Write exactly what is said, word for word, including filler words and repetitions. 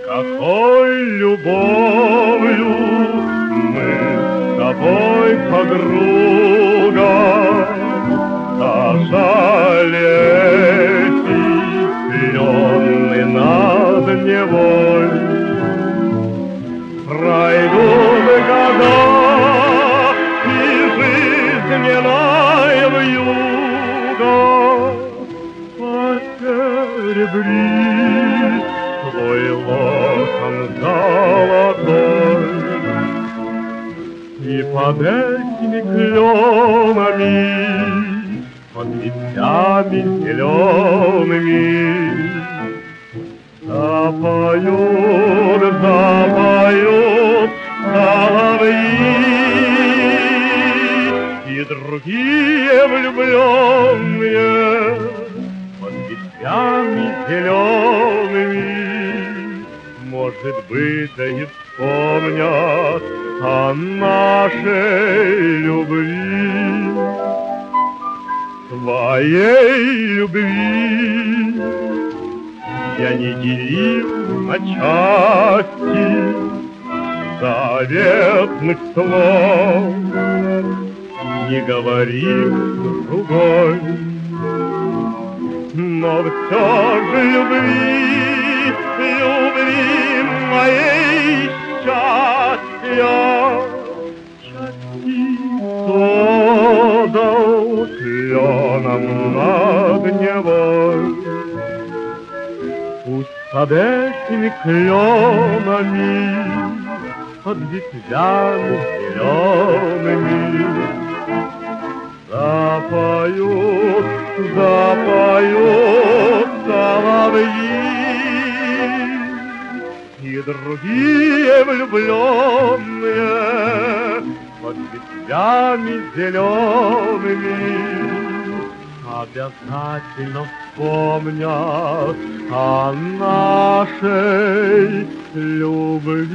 Какой любовью мы с тобой подруга, сожалети пленный над Невой. Пройдут года, и жизненная вьюга посеребрит твой локон золотой. И под этими кленами, под ветвями зелеными запоют, запоют соловьи, и другие влюбленные под ветвями зелеными, может быть, да и вспомнят о нашей любви, твоей любви. Я не делил на части заветных слов, не говорил другой, но все же любви, любви моей счастья частицу отдал кленом над Невой. Пусть под этими кленами, под ветвями зелеными запоют, запоют соловьи, и другие влюбленные под ветвями зелеными обязательно вспомнят о нашей любви.